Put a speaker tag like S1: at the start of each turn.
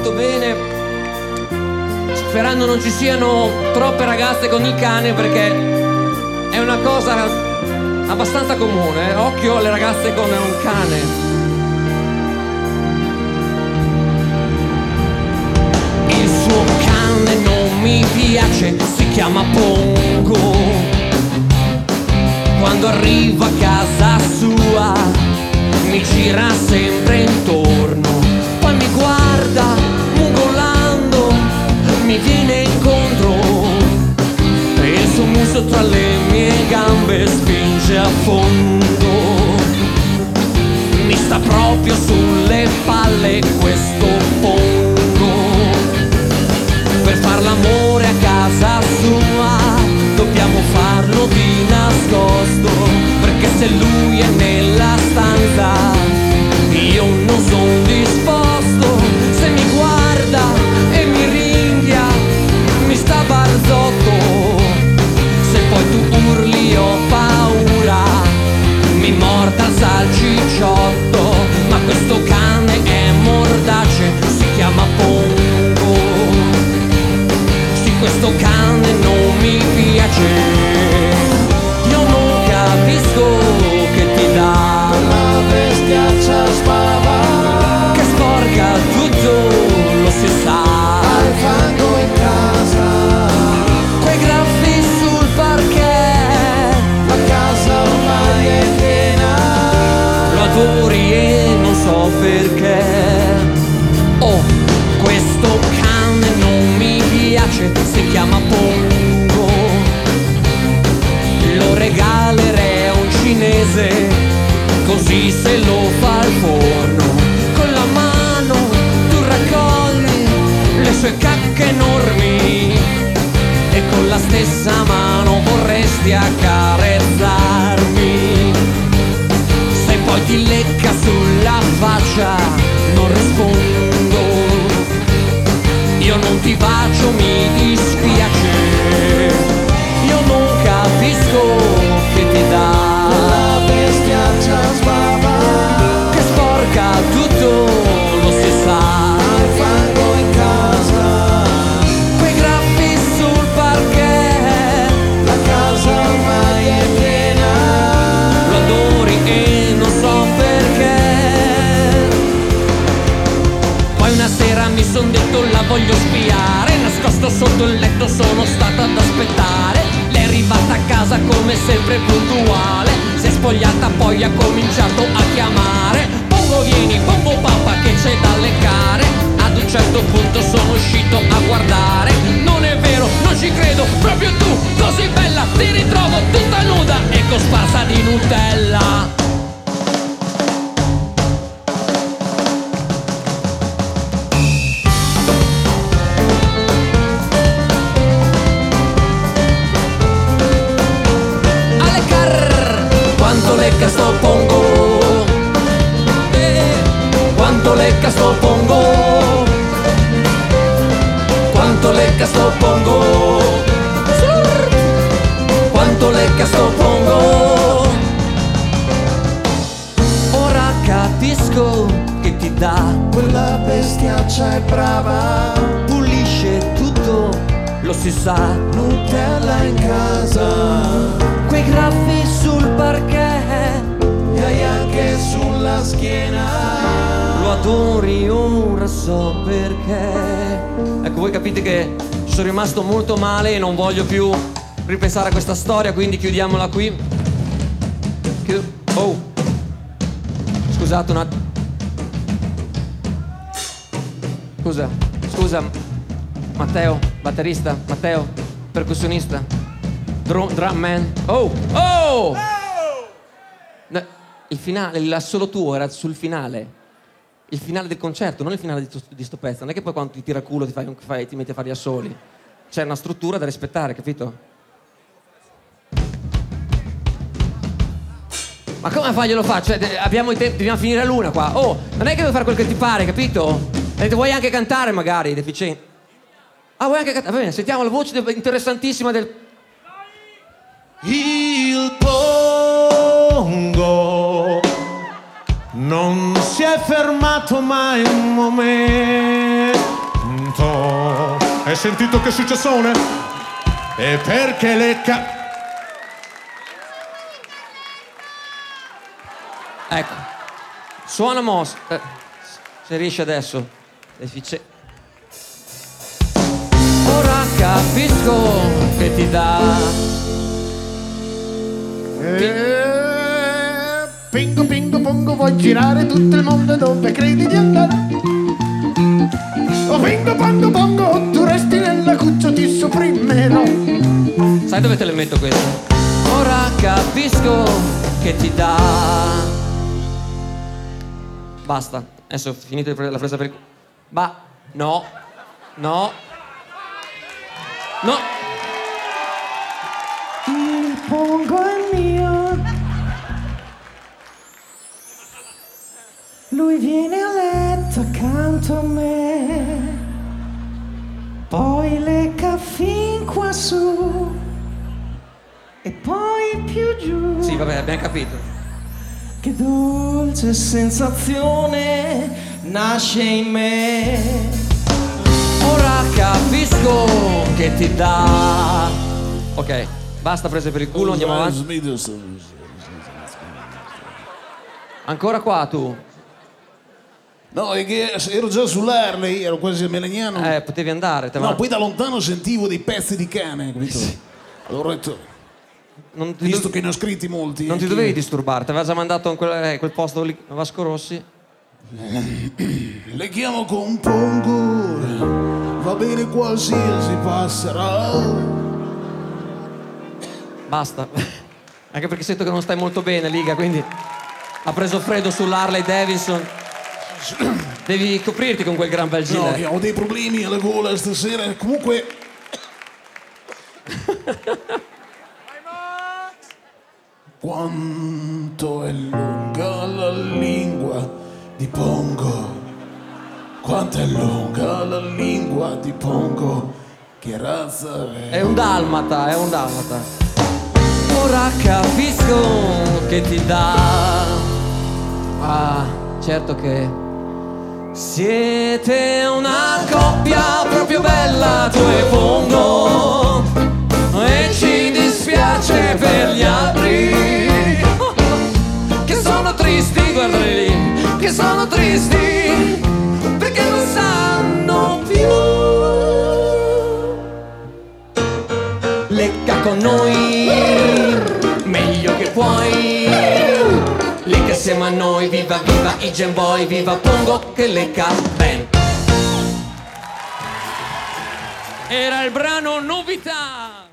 S1: molto bene, sperando non ci siano troppe ragazze con il cane, perché è una cosa abbastanza comune, occhio alle ragazze con un cane. Il suo cane non mi piace, si chiama Pongo. Quando arrivo a casa sua mi gira sempre intorno, poi mi guarda mugolando, mi viene incontro e il suo muso tra le mie gambe spinge a fondo. Mi sta proprio sulle palle questo Pongo. Per far l'amore a casa sua dobbiamo farlo di nascosto, perché se lui è nella stanza io non sono disposto. Se mi guarda e mi ringhia mi sta barzotto, se poi tu urli ho paura, mi morda il salcicciotto. Ma questo cane è mordace, si chiama Pongo. Sì, questo cane non mi piace. Io non capisco che ti dà
S2: la bestiaccia sbava,
S1: che sporca tutto, lo si sa.
S2: al fango in casa,
S1: Quei graffi sul parquet,
S2: la casa ormai è piena.
S1: lo adori e non so perché. Oh, questo cane non mi piace, si chiama Pongo. Lo regalerei a un cinese, così se lo fa al forno. Con la mano tu raccogli le sue cacche enormi e con la stessa mano vorresti accarezzarmi. Se poi ti lecca sulla faccia non rispondo, io non ti bacio, mi dispiace. Io non capisco che ti dà
S2: La bestiaccia sbava,
S1: che sporca tutto, lo si sa.
S2: al fango in casa,
S1: Quei graffi sul parquet,
S2: la casa ormai è piena.
S1: lo adori e non so perché. Poi una sera mi son detto la voglio spiare, nascosto sotto il letto sono stato ad aspettare. Lei è arrivata a casa come sempre puntuale, si è spogliata poi ha cominciato a chiamare. Pongo vieni, Pongo papà che c'è da leccare. Ad un certo punto sono uscito a guardare. Non è vero, non ci credo, proprio tu, così bella, ti ritrovo tutta nuda e cosparsa di Nutella. Quanto lecca sto Pongo, quanto lecca sto Pongo, quanto lecca sto Pongo, quanto lecca sto Pongo. Ora capisco che ti dà,
S2: Quella bestiaccia è brava,
S1: pulisce tutto, lo si sa.
S2: Nutella in casa,
S1: Quei graffi sul parquet,
S2: e hai anche sulla schiena.
S1: lo adori, ora so perché. Ecco, voi capite che ci sono rimasto molto male e non voglio più ripensare a questa storia, quindi chiudiamola qui. Oh, scusate un attimo. Scusa, Matteo, batterista, Matteo, percussionista, drum man. Oh! No, il finale, l'assolo tuo era sul finale. Il finale del concerto, non il finale di sto pezzo. Non è che poi quando ti tira culo ti metti a fare gli assoli. C'è una struttura da rispettare, capito? Ma come faglielo faccio? Abbiamo il tempo, dobbiamo finire l'una qua. Oh, non è che devo fare quel che ti pare, capito? E vuoi anche cantare magari, deficiente. Ah, vuoi anche cantare? Va bene, sentiamo la voce interessantissima del...
S3: Il Pongo non si è fermato mai un momento canto. Hai sentito che successone? E perché
S1: Ecco, suona Mos. Se riesci adesso. Ora capisco che ti dà.
S4: Pingo pingo pongo, vuoi girare tutto il mondo dove credi di andare? Oh pingo pongo pongo, tu resti nella cuccia, ti sopprimerò.
S1: Sai dove te le metto queste? Ora capisco che ti dà. Basta, adesso ho finito la presa per il... no.
S4: Il pongo è mio, lui viene a letto accanto a me, poi lecca fin qua su e poi più giù.
S1: Sì, vabbè, abbiamo capito.
S4: Che dolce sensazione nasce in me.
S1: Ora capisco che ti dà. Ok, basta prese per il culo, andiamo avanti. Ancora qua tu?
S5: No, è che ero già sull'Harley, ero quasi a Melegnano.
S1: Potevi andare.
S5: No, poi da lontano sentivo dei pezzi di cane, capito? Allora ho detto, visto che ne ho scritti molti.
S1: Non ti dovevi disturbare, ti aveva già mandato in quel posto lì, Vasco Rossi.
S5: Le chiamo con pongo, va bene qualsiasi passerà.
S1: Basta. Anche perché sento che non stai molto bene, Liga, quindi ha preso freddo sull'Harley Davidson. Devi coprirti con quel gran bel gilet.
S5: No, che ho dei problemi alla gola stasera. Comunque quanto è lunga la lingua di Pongo, quanto è lunga la lingua di Pongo, che razza è?
S1: È un dalmata. Ora capisco che ti dà. Ah, certo che siete una coppia proprio bella, tu e Pongo, e ci dispiace per gli altri che sono tristi, guardali lì, che sono tristi perché non sanno più. Lecca con noi, meglio che puoi. Lecca assieme a noi, viva viva i Gen Boy, viva Pongo che lecca ben. Era il brano Novità.